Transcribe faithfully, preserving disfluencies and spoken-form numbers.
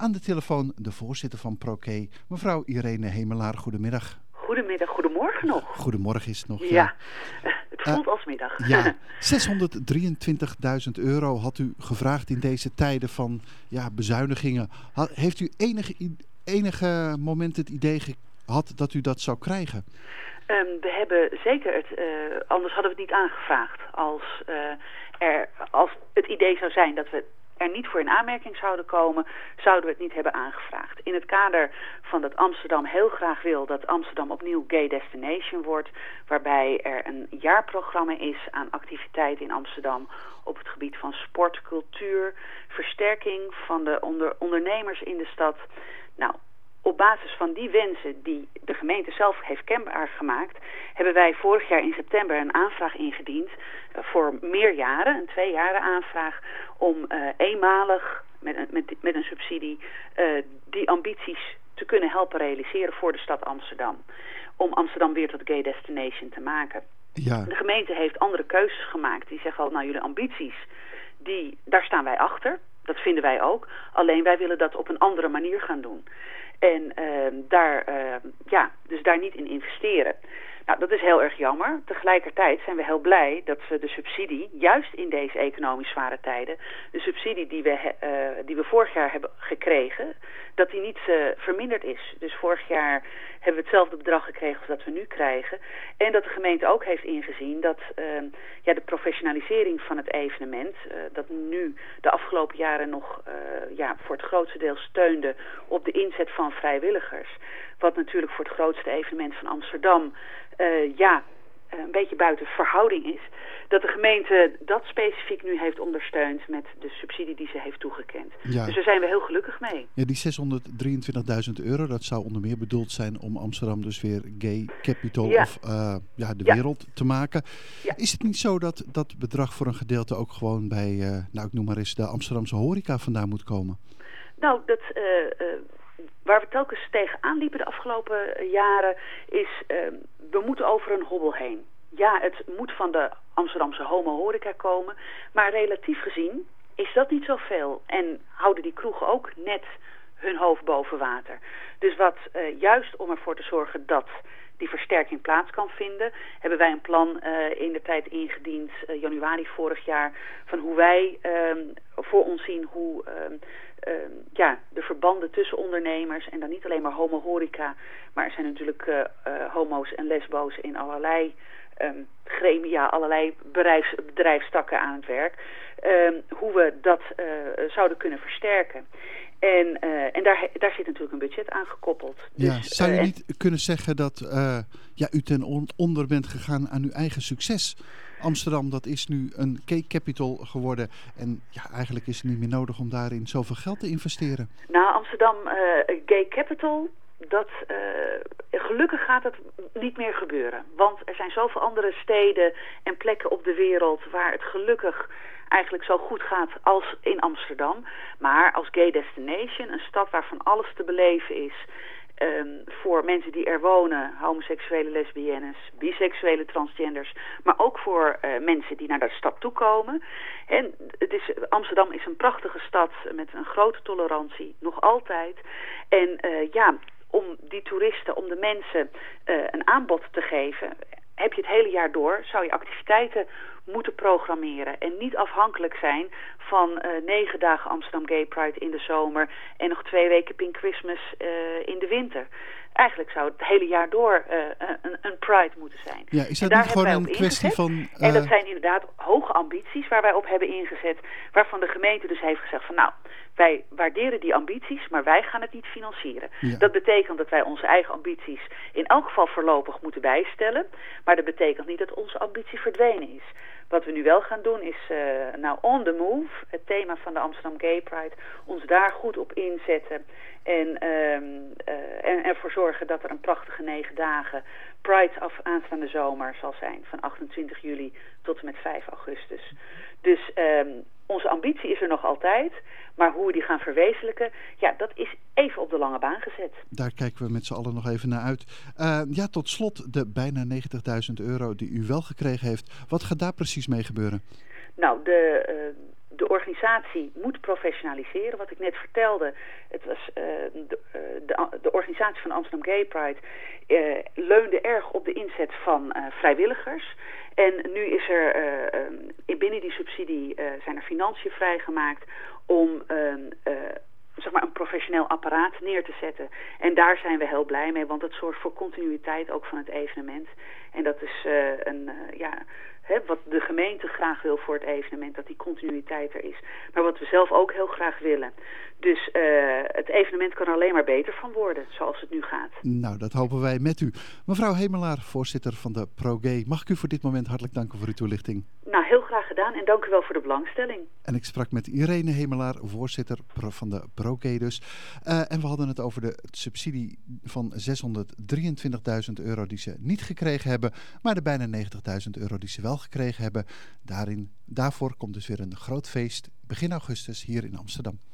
Aan de telefoon de voorzitter van Proké, mevrouw Irene Hemelaar. Goedemiddag. Goedemiddag, goedemorgen nog. Goedemorgen is het nog, ja. Ja, het voelt uh, als middag. Ja, zeshonderddrieëntwintigduizend euro had u gevraagd in deze tijden van ja, bezuinigingen. Had, heeft u enige, enige moment het idee gehad dat u dat zou krijgen? Um, we hebben zeker het, uh, anders hadden we het niet aangevraagd. Als, uh, er, als het idee zou zijn dat we er niet voor in aanmerking zouden komen, zouden we het niet hebben aangevraagd. In het kader van dat Amsterdam heel graag wil dat Amsterdam opnieuw gay destination wordt, waarbij er een jaarprogramma is aan activiteiten in Amsterdam op het gebied van sport, cultuur, versterking van de onder, ondernemers in de stad. Nou, op basis van die wensen die de gemeente zelf heeft kenbaar gemaakt, hebben wij vorig jaar in september een aanvraag ingediend uh, voor meer jaren, een twee jaren aanvraag, om uh, eenmalig met een, met, met een subsidie uh, die ambities te kunnen helpen realiseren voor de stad Amsterdam. Om Amsterdam weer tot gay destination te maken. Ja. De gemeente heeft andere keuzes gemaakt. Die zeggen al, nou jullie ambities, die, daar staan wij achter. Dat vinden wij ook. Alleen wij willen dat op een andere manier gaan doen. En uh, daar, uh, ja, dus daar niet in investeren. Nou, dat is heel erg jammer. Tegelijkertijd zijn we heel blij dat we de subsidie, juist in deze economisch zware tijden, de subsidie die we, uh, die we vorig jaar hebben gekregen, dat die niet uh, verminderd is. Dus vorig jaar hebben we hetzelfde bedrag gekregen als dat we nu krijgen. En dat de gemeente ook heeft ingezien dat uh, ja, de professionalisering van het evenement, uh, dat nu de afgelopen jaren nog uh, ja, voor het grootste deel steunde op de inzet van vrijwilligers. Wat natuurlijk voor het grootste evenement van Amsterdam uh, ja, een beetje buiten verhouding is. Dat de gemeente dat specifiek nu heeft ondersteund met de subsidie die ze heeft toegekend. Ja. Dus daar zijn we heel gelukkig mee. Ja, die zeshonderddrieëntwintigduizend euro, dat zou onder meer bedoeld zijn om Amsterdam dus weer gay capital ja. of uh, ja, de ja. wereld te maken. Ja. Is het niet zo dat dat bedrag voor een gedeelte ook gewoon bij, uh, nou ik noem maar eens, de Amsterdamse horeca vandaan moet komen? Nou, dat... Uh, uh, Waar we telkens tegenaan liepen de afgelopen jaren is, uh, we moeten over een hobbel heen. Ja, het moet van de Amsterdamse homo-horeca komen, maar relatief gezien is dat niet zoveel. En houden die kroegen ook net hun hoofd boven water. Dus wat uh, juist om ervoor te zorgen dat die versterking plaats kan vinden, hebben wij een plan uh, in de tijd ingediend, uh, januari vorig jaar, van hoe wij uh, voor ons zien hoe uh, uh, ja, de verbanden tussen ondernemers, en dan niet alleen maar homo-horeca, maar er zijn natuurlijk uh, uh, homo's en lesbo's in allerlei um, gremia, allerlei bedrijfs, bedrijfstakken aan het werk, um, hoe we dat uh, zouden kunnen versterken. En, uh, en daar, daar zit natuurlijk een budget aan gekoppeld. Ja, dus, zou je uh, niet en... kunnen zeggen dat uh, ja, u ten onder bent gegaan aan uw eigen succes? Amsterdam, dat is nu een gay capital geworden. En ja, eigenlijk is het niet meer nodig om daarin zoveel geld te investeren. Nou, Amsterdam uh, gay capital, dat, uh, gelukkig gaat dat niet meer gebeuren. Want er zijn zoveel andere steden en plekken op de wereld waar het gelukkig eigenlijk zo goed gaat als in Amsterdam. Maar als gay destination, een stad waarvan alles te beleven is, Um, voor mensen die er wonen, homoseksuele lesbiennes, biseksuele transgenders, maar ook voor uh, mensen die naar de stad toe komen. En het is, Amsterdam is een prachtige stad met een grote tolerantie, nog altijd. En uh, ja, om die toeristen, om de mensen uh, een aanbod te geven, heb je het hele jaar door, zou je activiteiten moeten programmeren en niet afhankelijk zijn van uh, negen dagen Amsterdam Gay Pride in de zomer en nog twee weken Pink Christmas uh, in de winter. Eigenlijk zou het hele jaar door uh, een, een Pride moeten zijn. Ja, is dat niet gewoon een kwestie van... Uh... En dat zijn inderdaad hoge ambities waar wij op hebben ingezet, waarvan de gemeente dus heeft gezegd van nou, wij waarderen die ambities, maar wij gaan het niet financieren. Ja. Dat betekent dat wij onze eigen ambities in elk geval voorlopig moeten bijstellen, maar dat betekent niet dat onze ambitie verdwenen is. Wat we nu wel gaan doen is, uh, nou, on the move, het thema van de Amsterdam Gay Pride, ons daar goed op inzetten en, um, uh, en ervoor zorgen dat er een prachtige negen dagen Pride af aanstaande zomer zal zijn, van achtentwintig juli tot en met vijf augustus. Dus um, onze ambitie is er nog altijd, maar hoe we die gaan verwezenlijken, ja, dat is even op de lange baan gezet. Daar kijken we met z'n allen nog even naar uit. Uh, ja, tot slot de bijna negentigduizend euro die u wel gekregen heeft. Wat gaat daar precies mee gebeuren? Nou, de, uh, de organisatie moet professionaliseren. Wat ik net vertelde, het was, uh, de, uh, de, de organisatie van Amsterdam Gay Pride uh, leunde erg op de inzet van uh, vrijwilligers. En nu is er uh, uh, binnen die subsidie uh, zijn er financiën vrijgemaakt om uh, uh, zeg maar een professioneel apparaat neer te zetten. En daar zijn we heel blij mee, want dat zorgt voor continuïteit ook van het evenement. En dat is uh, een uh, ja. He, wat de gemeente graag wil voor het evenement, dat die continuïteit er is. Maar wat we zelf ook heel graag willen. Dus uh, het evenement kan er alleen maar beter van worden, zoals het nu gaat. Nou, dat hopen wij met u. Mevrouw Hemelaar, voorzitter van de ProGay. Mag ik u voor dit moment hartelijk danken voor uw toelichting? Nou, heel graag gedaan en dank u wel voor de belangstelling. En ik sprak met Irene Hemelaar, voorzitter van de ProGay dus. Uh, en we hadden het over de subsidie van zeshonderddrieëntwintigduizend euro die ze niet gekregen hebben, maar de bijna negentigduizend euro die ze wel gekregen hebben. Daarin, daarvoor komt dus weer een groot feest begin augustus hier in Amsterdam.